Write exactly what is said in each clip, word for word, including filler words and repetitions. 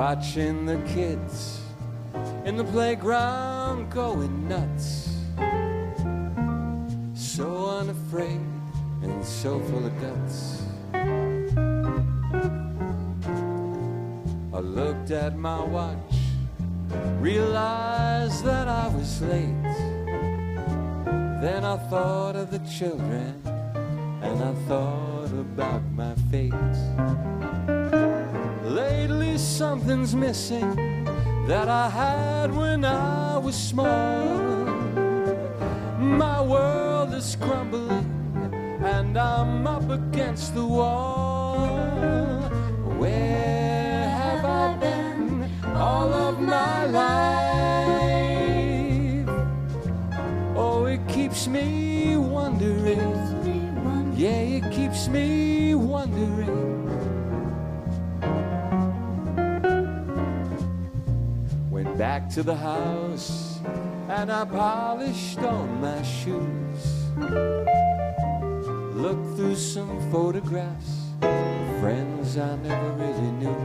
watching the kids in the playground going nuts, so unafraid and so full of guts. I looked at my watch, realized that I was late. Then I thought of the children, and I thought about my fate. Lately something's missing that I had when I was small. My world is crumbling and I'm up against the wall. Where have I been all of my life? Oh, it keeps me wondering. Yeah, it keeps me wondering. Went back to the house and I polished on my shoes. Looked through some photographs of friends I never really knew.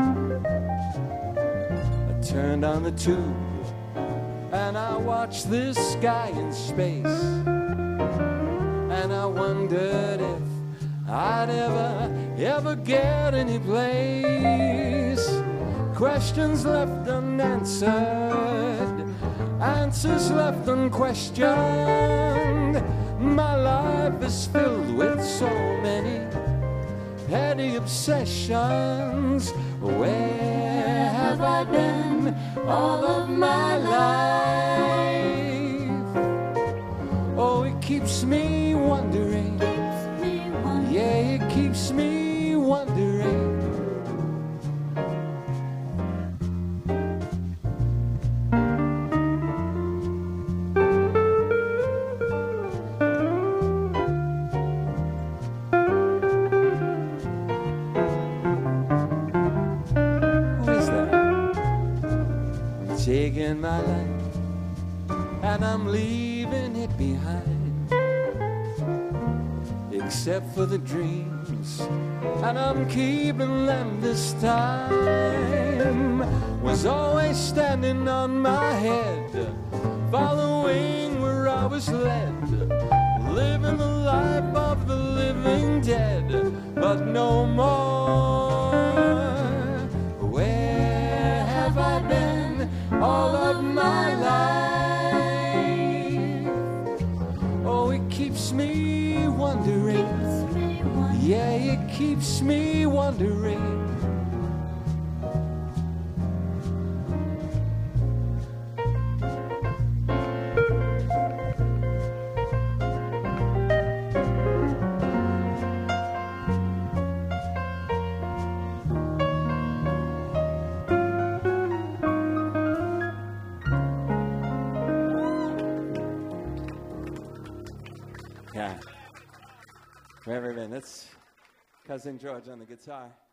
I turned on the tube and I watched this sky in space. And I wondered if I'd ever, ever get any place. Questions left unanswered, answers left unquestioned. My life is filled with so many petty obsessions. Where have I been all of my life? Oh, it keeps me wondering. Yeah, it keeps me wondering. Taking my life and I'm leaving it behind, except for the dreams, and I'm keeping them this time. Was always standing on my head, following where I was led, living the life of the living dead, but no more. Where have I been all of my life? Oh, it keeps me wondering. Yeah, it keeps me wondering. Yeah. Where have I been? That's Cousin George on the guitar.